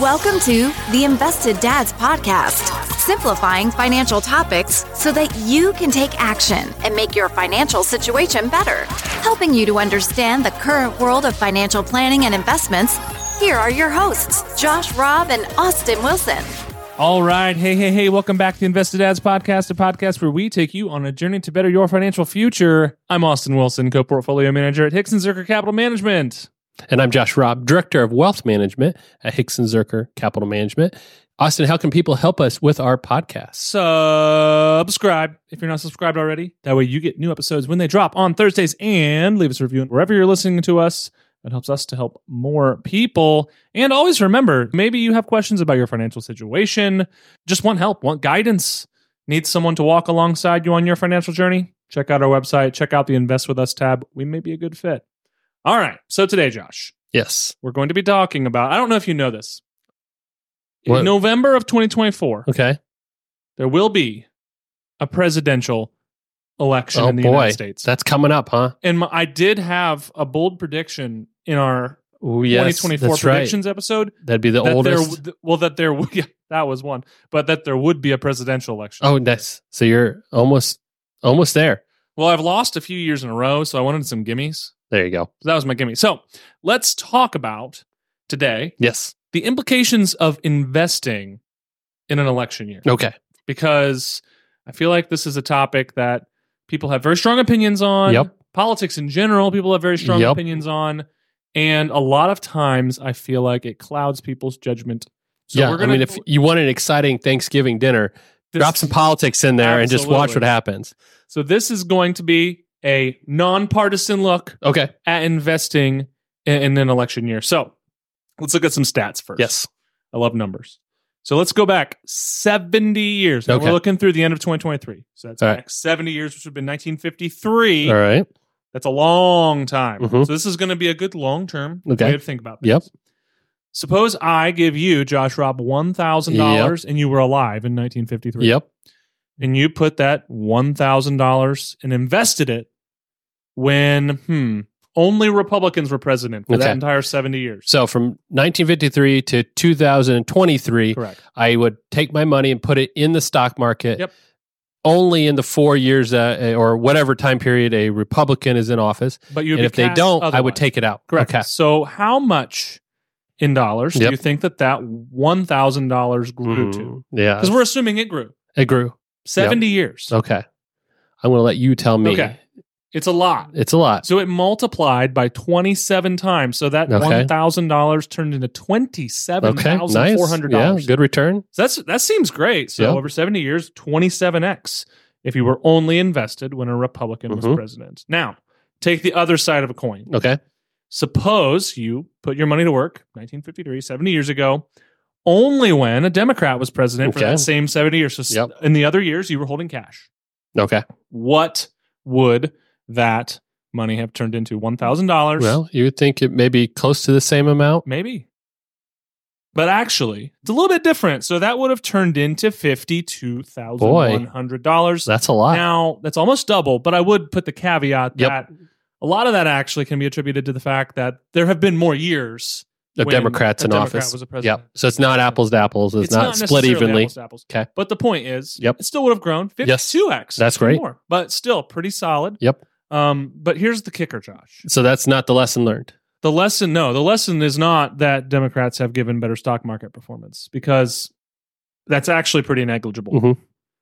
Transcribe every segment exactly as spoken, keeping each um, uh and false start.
Welcome to the Invested Dads Podcast, simplifying financial topics so that you can take action and make your financial situation better. Helping you to understand the current world of financial planning and investments, here are your hosts, Josh Robb and Austin Wilson. All right. Hey, hey, hey. Welcome back to the Invested Dads Podcast, a podcast where we take you on a journey to better your financial future. I'm Austin Wilson, co-portfolio manager at Hicks and Zuercher Capital Management. And I'm Josh Robb, Director of Wealth Management at Hicks and Zuercher Capital Management. Austin, how can people help us with our podcast? Subscribe if you're not subscribed already. That way you get new episodes when they drop on Thursdays, and leave us a review wherever you're listening to us. That helps us to help more people. And always remember, maybe you have questions about your financial situation, just want help, want guidance, need someone to walk alongside you on your financial journey. Check out our website, check out the Invest With Us tab. We may be a good fit. All right. So today, Josh. Yes. We're going to be talking about, I don't know if you know this. What? In November of twenty twenty-four, Okay. there will be a presidential election Oh, in the boy. United States. That's coming up, huh? And my, I did have a bold prediction in our Ooh, yes, twenty twenty-four that's predictions right. episode. That'd be the that oldest. There, well, that there, yeah, that was one, but that there would be a presidential election. Oh, nice. So you're almost almost there. Well, I've lost a few years in a row, so I wanted some gimmies. There you go. So that was my gimme. So let's talk about today Yes. the implications of investing in an election year. Okay. Because I feel like this is a topic that people have very strong opinions on. Yep. Politics in general, people have very strong Yep. opinions on. And a lot of times I feel like it clouds people's judgment. So yeah. we're I gonna, mean, if you want an exciting Thanksgiving dinner, this- drop some politics in there and just watch Absolutely. what happens. So this is going to be a nonpartisan look Okay. at investing in, in an election year. So let's look at some stats first. Yes. I love numbers. So let's go back seventy years. Now Okay. we're looking through the end of twenty twenty-three. So that's All back right. seventy years, which would have been nineteen fifty-three. All right. That's a long time. Mhm. So this is going to be a good long-term Okay. way to think about this. Yep. Suppose I give you, Josh Robb, one thousand dollars and you were alive in nineteen fifty-three. Yep. And you put that one thousand dollars and invested it when hmm, only Republicans were president for that Okay. entire seventy years. So from nineteen fifty-three to two thousand twenty-three, Correct. I would take my money and put it in the stock market. Yep. Only in the four years uh, or whatever time period a Republican is in office. But you'd And be if they cast don't, I otherwise. would take it out. Correct. Okay. So how much in dollars do Yep. you think that that one thousand dollars grew to? Mm, yeah. Because we're assuming it grew. It grew. seventy years. Okay. I'm going to let you tell me. Okay. It's a lot. It's a lot. So it multiplied by twenty-seven times. So that Okay. one thousand dollars turned into twenty-seven Okay. thousand Nice. four hundred Yeah. dollars. Good return. So that's, that seems great. So Yeah. over seventy years, twenty-seven x if you were only invested when a Republican was Mhm. president. Now, take the other side of a coin. Okay. Suppose you put your money to work, nineteen fifty-three, seventy years ago, only when a Democrat was president for Okay. that same seventy years. So s- Yep. in the other years, you were holding cash. Okay. What would that money have turned into? one thousand dollars? Well, you would think it may be close to the same amount. Maybe. But actually, it's a little bit different. So that would have turned into fifty-two thousand one hundred dollars. That's a lot. Now, that's almost double, but I would put the caveat Yep. that a lot of that actually can be attributed to the fact that there have been more years The when Democrats a in Democrat office. was a president. Yep. So it's not apples to apples. It's, not, split necessarily evenly. apples to apples. Okay. But the point is, Yep. it still would have grown fifty-two x. That's Two great. More, but still pretty solid. Yep. Um, but here's the kicker, Josh. So that's not the lesson learned. The lesson, no, the lesson is not that Democrats have given better stock market performance, because that's actually pretty negligible. Mhm.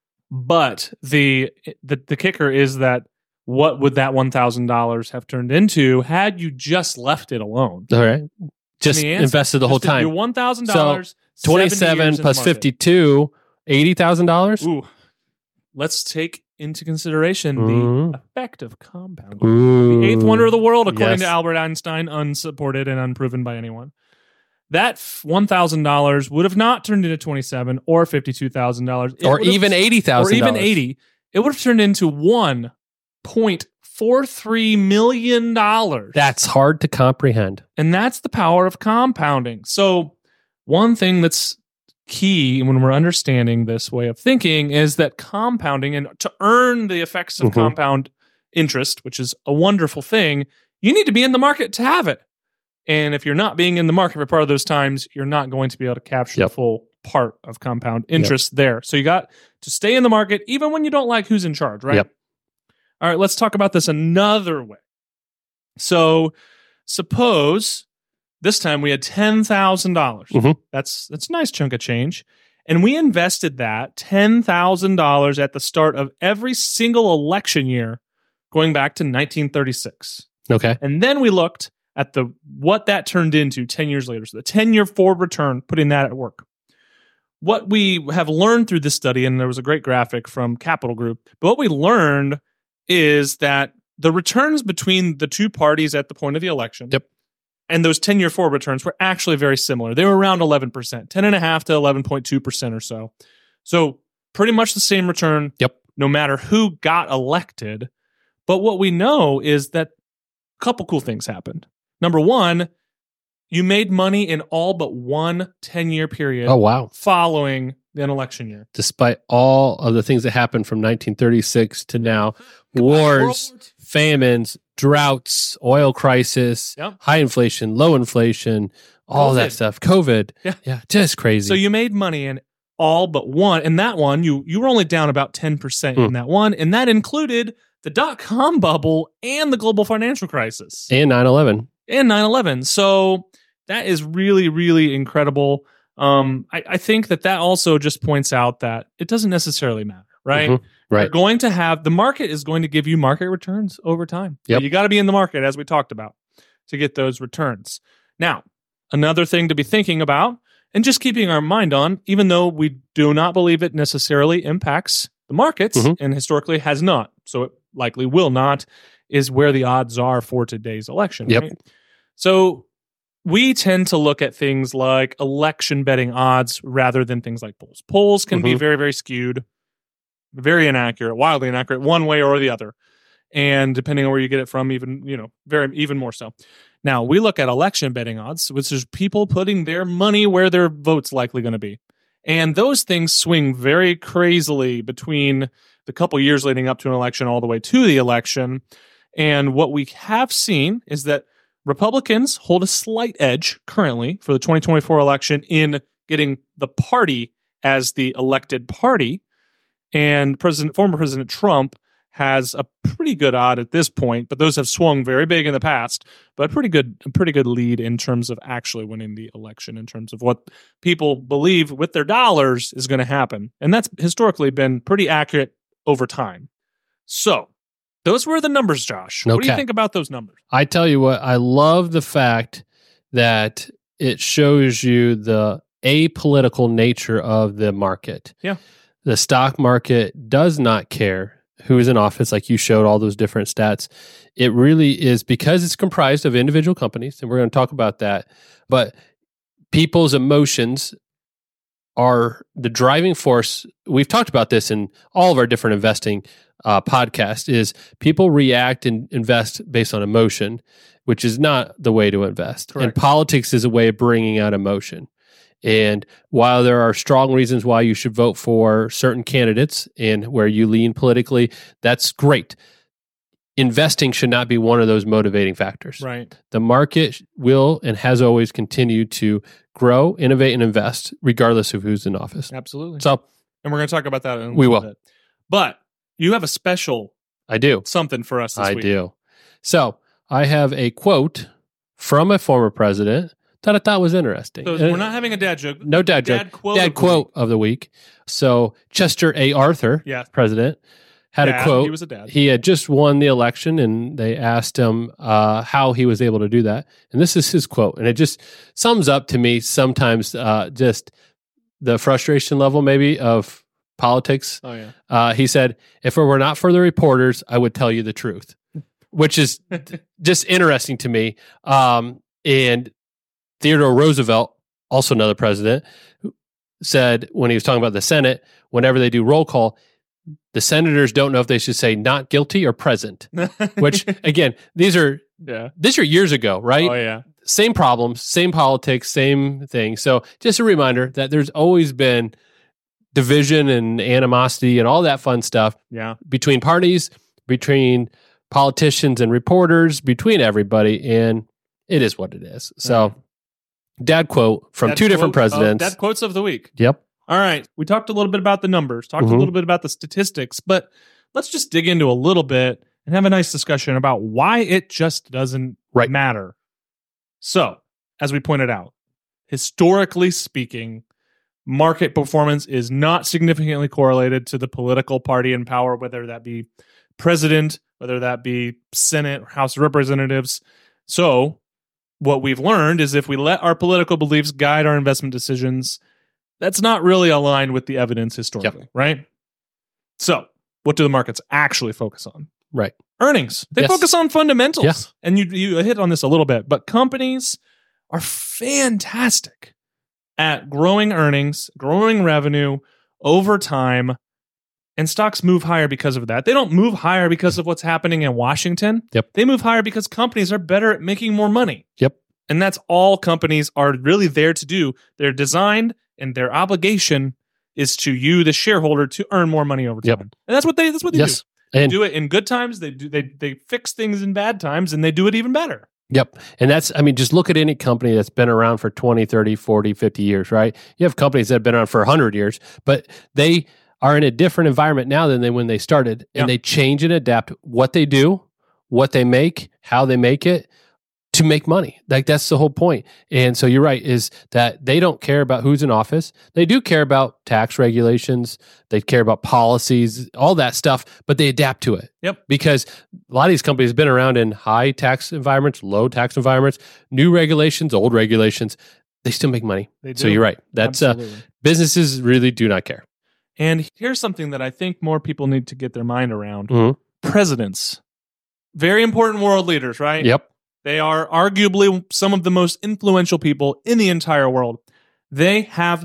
But the, the the kicker is that what would that one thousand dollars have turned into had you just left it alone? All right. Just The answer- invested the whole Just did Your time. one thousand dollars, twenty-seven plus fifty-two, eighty thousand dollars. Ooh, let's take into consideration Mhm. the effect of compounding. The eighth wonder of the world, according Yes. to Albert Einstein, unsupported and unproven by anyone. That one thousand dollars would have not turned into twenty-seven or fifty-two thousand dollars, Or even eighty thousand or even eighty. It would have turned into one point four three million dollars. That's hard to comprehend. And that's the power of compounding. So one thing that's key when we're understanding this way of thinking is that compounding, and to earn the effects of Mhm. compound interest, which is a wonderful thing, you need to be in the market to have it. And if you're not being in the market for part of those times, you're not going to be able to capture Yep. the full part of compound interest there. So you got to stay in the market even when you don't like who's in charge, right? Yep. All right, let's talk about this another way. So suppose this time we had ten thousand dollars. Mhm. That's that's a nice chunk of change. And we invested that ten thousand dollars at the start of every single election year going back to nineteen thirty-six. Okay. And then we looked at the what that turned into ten years later. So the ten-year forward return, putting that at work. What we have learned through this study, and there was a great graphic from Capital Group, but what we learned is that the returns between the two parties at the point of the election Yep. and those ten-year forward returns were actually very similar. They were around eleven percent, ten point five to eleven point two percent or so. So pretty much the same return Yep. no matter who got elected. But what we know is that a couple cool things happened. Number one, you made money in all but one ten-year period Oh, wow. following an election year. Despite all of the things that happened from nineteen thirty-six to now, wars, World- famines, droughts, oil crisis, Yep. high inflation, low inflation, all that COVID. stuff. COVID. Yeah. Yeah. Just crazy. So you made money in all but one. And that one, you you were only down about ten percent in Hmm. that one. And that included the dot-com bubble and the global financial crisis and nine eleven. and nine eleven. So that is really, really incredible. Um, I, I think that that also just points out that it doesn't necessarily matter, right? Mhm. Right. You're going to have, the market is going to give you market returns over time. Yep. But you got to be in the market, as we talked about, to get those returns. Now, another thing to be thinking about and just keeping our mind on, even though we do not believe it necessarily impacts the markets, Mhm. and historically has not, so it likely will not, is where the odds are for today's election. Yep. Right? So we tend to look at things like election betting odds rather than things like polls. Polls can be Mhm. very, very skewed, very inaccurate, wildly inaccurate, one way or the other. And depending on where you get it from, even, you know, very, even more so. Now, we look at election betting odds, which is people putting their money where their vote's likely going to be. And those things swing very crazily between the couple years leading up to an election all the way to the election. And what we have seen is that Republicans hold a slight edge currently for the twenty twenty-four election in getting the party as the elected party. And President, former President Trump has a pretty good odd at this point, but those have swung very big in the past, but a pretty good, a pretty good lead in terms of actually winning the election, in terms of what people believe with their dollars is going to happen. And that's historically been pretty accurate over time. So those were the numbers, Josh. What do you Okay. think about those numbers? I tell you what, I love the fact that it shows you the apolitical nature of the market. Yeah. The stock market does not care who is in office, like you showed all those different stats. It really is, because it's comprised of individual companies, and we're going to talk about that, but people's emotions are the driving force. We've talked about this in all of our different investing uh, podcasts, is people react and invest based on emotion, which is not the way to invest. Correct. And politics is a way of bringing out emotion. And while there are strong reasons why you should vote for certain candidates and where you lean politically, that's great. Investing should not be one of those motivating factors. Right. The market will and has always continued to grow, innovate, and invest regardless of who's in office. Absolutely. So And we're going to talk about that in a We little will. bit. But you have a special I do. something for us this I week. do. So I have a quote from a former president that I thought was interesting. So Uh, we're not having a dad joke. no dad joke. Dad quote. Dad of the quote week. of the week. So Chester A. Arthur, Yeah. president, had Dad, a quote. He was a dad. He had just won the election, and they asked him uh, how he was able to do that. And this is his quote, and it just sums up to me sometimes uh, just the frustration level maybe of politics. Oh, yeah. Uh, he said, "If it were not for the reporters, I would tell you the truth," which is just interesting to me. Um, and Theodore Roosevelt, also another president, said when he was talking about the Senate, whenever they do roll call, the senators don't know if they should say not guilty or present. Which, again, these are yeah. these are years ago, right? Oh, yeah. Same problems, same politics, same thing. So just a reminder that there's always been division and animosity and all that fun stuff Yeah. between parties, between politicians and reporters, between everybody. And it is what it is. So, dad quote from Dad two different quote of- presidents. Dad quotes of the week. Yep. All right. We talked a little bit about the numbers, talked Mhm. a little bit about the statistics, but let's just dig into a little bit and have a nice discussion about why it just doesn't Right. matter. So, as we pointed out, historically speaking, market performance is not significantly correlated to the political party in power, whether that be president, whether that be Senate or House of Representatives. So, what we've learned is if we let our political beliefs guide our investment decisions, that's not really aligned with the evidence historically, right? So, what do the markets actually focus on? Right. Earnings. They Yes. focus on fundamentals. Yeah. And you you hit on this a little bit, but companies are fantastic at growing earnings, growing revenue over time, and stocks move higher because of that. They don't move higher because of what's happening in Washington. Yep. They move higher because companies are better at making more money. Yep. And that's all companies are really there to do. They're designed and their obligation is to you, the shareholder, to earn more money over time. Yep. And that's what they that's what they Yes. do. They And do it in good times, they do they they fix things in bad times, and they do it even better. Yep. And that's, I mean, just look at any company that's been around for twenty, thirty, forty, fifty years, right? You have companies that have been around for one hundred years, but they are in a different environment now than they when they started. And Yeah. they change and adapt what they do, what they make, how they make it to make money. Like that's the whole point. And so you're right, is that they don't care about who's in office. They do care about tax regulations. They care about policies, all that stuff, but they adapt to it. Yep. Because a lot of these companies have been around in high tax environments, low tax environments, new regulations, old regulations. They still make money. They do. So you're right. That's uh, Absolutely. businesses really do not care. And here's something that I think more people need to get their mind around. Mhm. Presidents. Very important world leaders, right? Yep. They are arguably some of the most influential people in the entire world. They have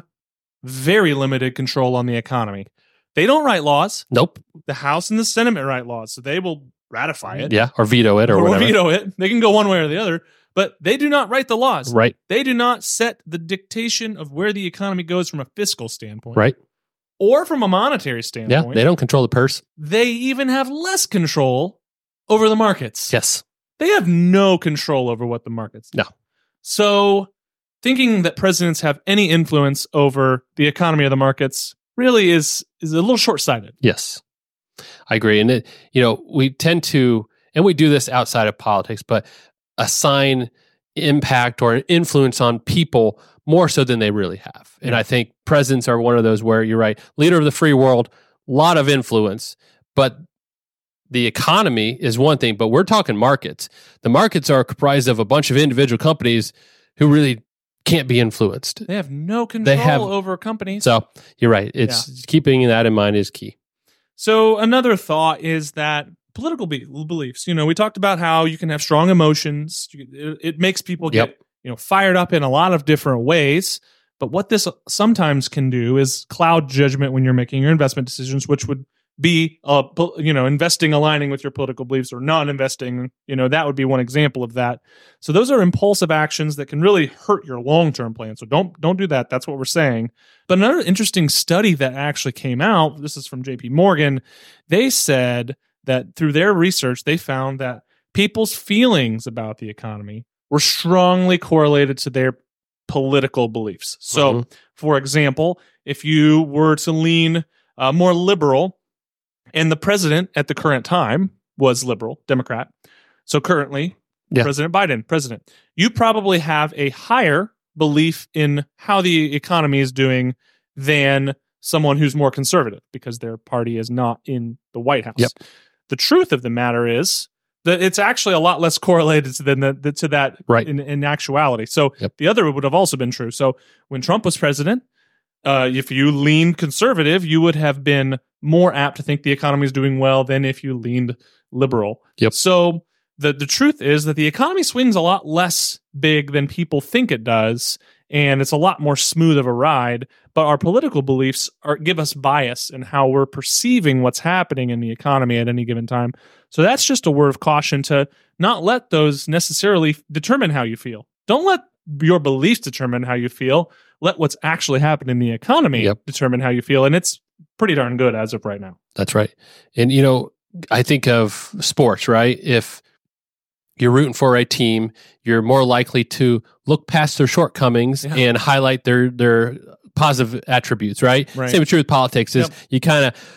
very limited control on the economy. They don't write laws. Nope. The House and the Senate write laws, so they will ratify it. Yeah. Or veto it or, or whatever. veto it. They can go one way or the other, but they do not write the laws. Right. They do not set the dictation of where the economy goes from a fiscal standpoint. Right. Or from a monetary Yeah. standpoint. They don't control the purse. They even have less control over the markets. Yes. They have no control over what the markets do. No. So thinking that presidents have any influence over the economy of the markets really is is a little short-sighted. Yes. I agree. And, it, you know, we tend to, and we do this outside of politics, but assign impact or influence on people more so than they really have. And Yeah. I think presidents are one of those where you're right, leader of the free world, lot of influence, but the economy is one thing, but we're talking markets. The markets are comprised of a bunch of individual companies who really can't be influenced. They have no control have- over companies. So you're right. It's keeping that in mind is key. So another thought is that political be- beliefs. You know, we talked about how you can have strong emotions. You- It, it makes people get Yep. you know fired up in a lot of different ways. But what this sometimes can do is cloud judgment when you're making your investment decisions, which would be uh, po- you know investing aligning with your political beliefs or not investing. You know that would be one example of that. So those are impulsive actions that can really hurt your long term plan. So don't don't do that. That's what we're saying. But another interesting study that actually came out. This is from J P Morgan. They said that through their research, they found that people's feelings about the economy were strongly correlated to their political beliefs. So, Mhm. for example, if you were to lean uh, more liberal, and the president at the current time was liberal, Democrat, so currently, Yeah. President Biden, president, you probably have a higher belief in how the economy is doing than someone who's more conservative because their party is not in the White House. Yep. The truth of the matter is that it's actually a lot less correlated to, than the, the, to that Right. in, in actuality. So Yep. the other would have also been true. So when Trump was president, uh, if you leaned conservative, you would have been more apt to think the economy is doing well than if you leaned liberal. Yep. So the, the truth is that the economy swings a lot less big than people think it does, and it's a lot more smooth of a ride. But our political beliefs are give us bias in how we're perceiving what's happening in the economy at any given time. So that's just a word of caution to not let those necessarily determine how you feel. Don't let your beliefs determine how you feel. Let what's actually happening in the economy Yep. determine how you feel. And it's pretty darn good as of right now. That's right. And, you know, I think of sports, right? If you're rooting for a team, you're more likely to look past their shortcomings Yeah. and highlight their their positive attributes, right? Right. Same with true with politics is Yep. you kind of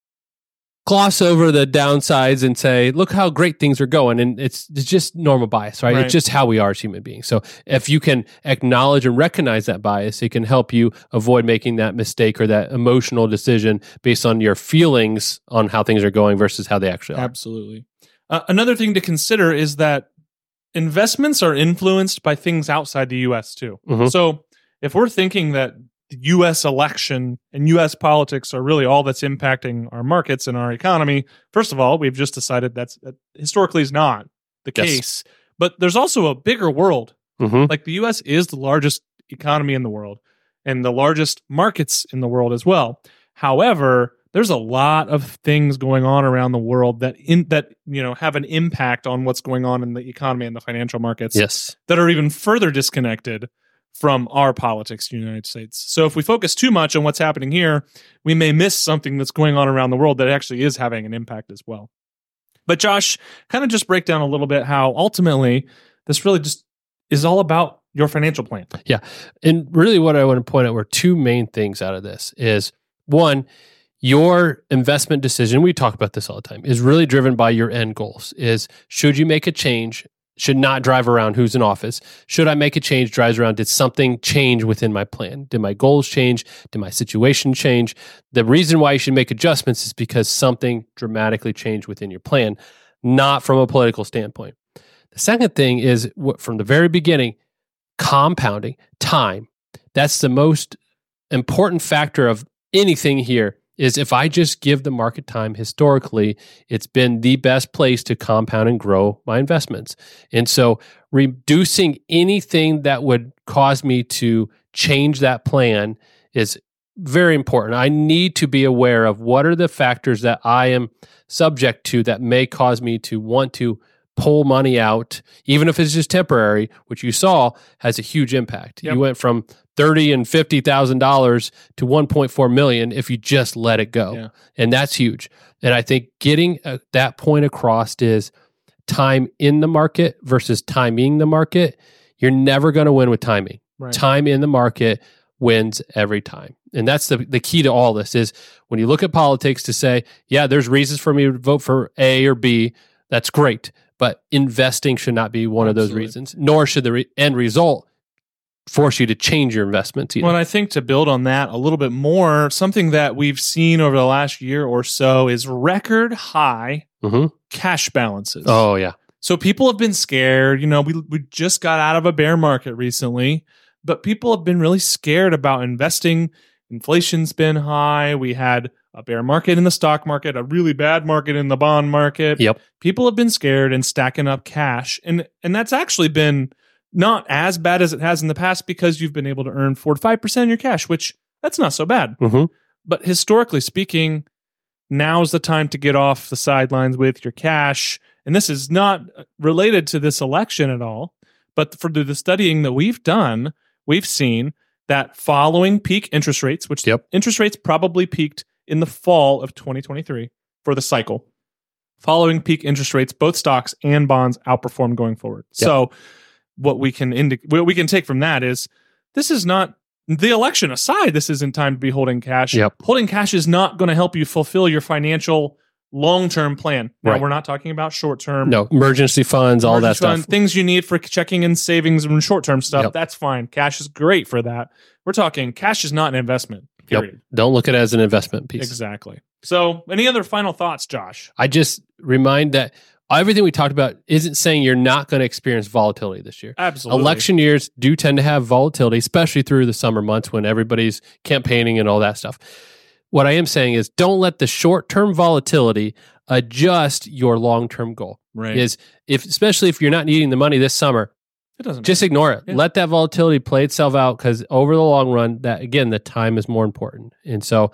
gloss over the downsides and say, look how great things are going. And it's, it's just normal bias, right? Right. It's just how we are as human beings. So if you can acknowledge and recognize that bias, it can help you avoid making that mistake or that emotional decision based on your feelings on how things are going versus how they actually are. Absolutely. Uh, another thing to consider is that investments are influenced by things outside the U S too. Mhm. So if we're thinking that the U S election and U S politics are really all that's impacting our markets and our economy, first of all, we've just decided that's that historically is not the Yes. case. But there's also a bigger world. Mhm. Like the U S is the largest economy in the world and the largest markets in the world as well. However, there's a lot of things going on around the world that in that you know have an impact on what's going on in the economy and the financial markets Yes. that are even further disconnected from our politics in the United States. So if we focus too much on what's happening here, we may miss something that's going on around the world that actually is having an impact as well. But Josh, kind of just break down a little bit how ultimately this really just is all about your financial plan. Yeah. And really what I want to point out were two main things out of this is one, your investment decision, we talk about this all the time, is really driven by your end goals. Is should you make a change? Should not drive around who's in office. Should I make a change? Drives around, did something change within my plan? Did my goals change? Did my situation change? The reason why you should make adjustments is because something dramatically changed within your plan, not from a political standpoint. The second thing is what, from the very beginning, compounding time. That's the most important factor of anything here. Is if I just give the market time, historically, it's been the best place to compound and grow my investments. And so reducing anything that would cause me to change that plan is very important. I need to be aware of what are the factors that I am subject to that may cause me to want to pull money out, even if it's just temporary, which you saw has a huge impact. Yep. You went from thirty and fifty thousand dollars to one point four million if you just let it go, Yeah. and that's huge. And I think getting uh, that point across is time in the market versus timing the market. You're never going to win with timing. Right. Time in the market wins every time, and that's the the key to all this. Is when you look at politics to say, yeah, there's reasons for me to vote for A or B. That's great. But investing should not be one Absolutely. of those reasons, nor should the re- end result force you to change your investments either. Well, and I think to build on that a little bit more, something that we've seen over the last year or so is record high Mhm. cash balances. Oh, yeah. So people have been scared. You know, we we just got out of a bear market recently, but people have been really scared about investing. Inflation's been high. We had a bear market in the stock market, a really bad market in the bond market. Yep. People have been scared and stacking up cash. And and that's actually been not as bad as it has in the past because you've been able to earn four to five percent of your cash, which that's not so bad. Mhm. But historically speaking, now's the time to get off the sidelines with your cash. And this is not related to this election at all. But for the studying that we've done, we've seen that following peak interest rates, which Yep. interest rates probably peaked in the fall of twenty twenty-three for the cycle. Following peak interest rates, both stocks and bonds outperform going forward. Yep. So what we can indi- what we can take from that is this is not the election aside, this isn't time to be holding cash. Yep. Holding cash is not going to help you fulfill your financial long-term plan. Now, Right. we're not talking about short-term. No, emergency funds, all that emergency stuff. fund, things you need for checking and savings and short-term stuff. Yep. That's fine. Cash is great for that. We're talking cash is not an investment. Yep. Period. Don't look at it as an investment piece. Exactly. So, any other final thoughts, Josh? I just remind that everything we talked about isn't saying you're not going to experience volatility this year. Absolutely. Election years do tend to have volatility, especially through the summer months when everybody's campaigning and all that stuff. What I am saying is don't let the short-term volatility adjust your long-term goal. Right. Is if especially if you're not needing the money this summer, It doesn't just ignore it. Yeah. Let that volatility play itself out because over the long run, that again, the time is more important. And so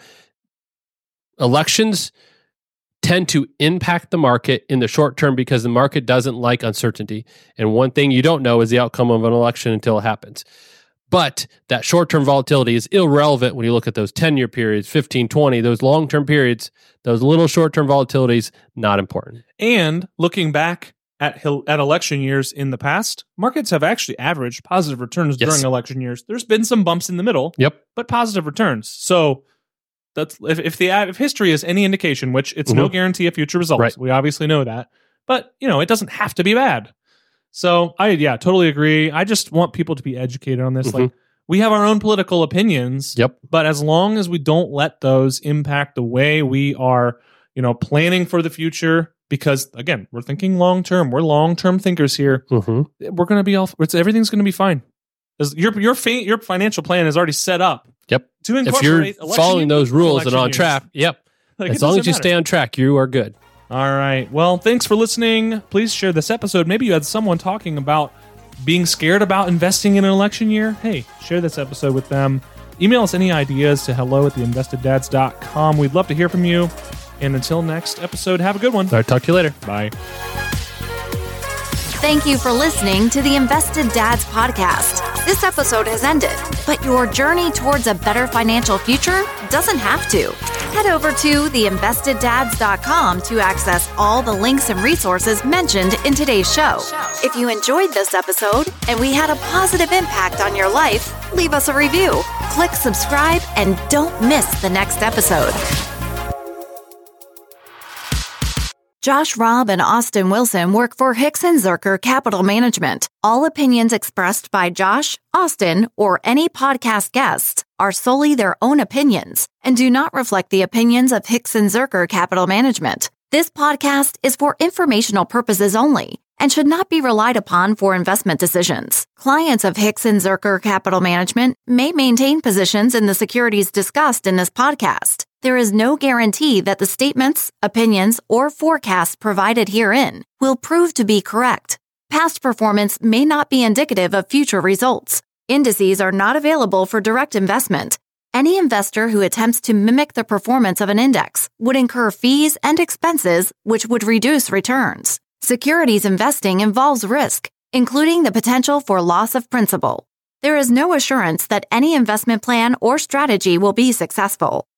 elections tend to impact the market in the short term because the market doesn't like uncertainty. And one thing you don't know is the outcome of an election until it happens. But that short-term volatility is irrelevant when you look at those ten-year periods, fifteen, twenty, those long-term periods, those little short-term volatilities, not important. And looking back at hil- at election years in the past, markets have actually averaged positive returns Yes. during election years. There's been some bumps in the middle, Yep. but positive returns. So that's if, if the if history is any indication, which it's no Mhm. guarantee of future results. Right. We obviously know that, but you know it doesn't have to be bad. So I yeah totally agree. I just want people to be educated on this. Mhm. Like we have our own political opinions, Yep. but as long as we don't let those impact the way we are, you know, planning for the future. Because again, we're thinking long term. We're long term thinkers here. hmm We're going to be all. It's, everything's going to be fine. As your your fa- your financial plan is already set up. Yep. To If incorporate you're election following year- those rules and election on years. track, yep. Like, it as long doesn't as you matter. stay on track, you are good. All right. Well, thanks for listening. Please share this episode. Maybe you had someone talking about being scared about investing in an election year. Hey, share this episode with them. Email us any ideas to hello at the invested dads dot com. We'd love to hear from you. And until next episode, have a good one. All right, talk to you later. Bye. Thank you for listening to the Invested Dads podcast. This episode has ended, but your journey towards a better financial future doesn't have to. Head over to the invested dads dot com to access all the links and resources mentioned in today's show. If you enjoyed this episode and we had a positive impact on your life, leave us a review, click subscribe, and don't miss the next episode. Josh Robb and Austin Wilson work for Hicks and Zerker Capital Management. All opinions expressed by Josh, Austin, or any podcast guests are solely their own opinions and do not reflect the opinions of Hicks and Zerker Capital Management. This podcast is for informational purposes only and should not be relied upon for investment decisions. Clients of Hicks and Zerker Capital Management may maintain positions in the securities discussed in this podcast. There is no guarantee that the statements, opinions, or forecasts provided herein will prove to be correct. Past performance may not be indicative of future results. Indices are not available for direct investment. Any investor who attempts to mimic the performance of an index would incur fees and expenses which would reduce returns. Securities investing involves risk, including the potential for loss of principal. There is no assurance that any investment plan or strategy will be successful.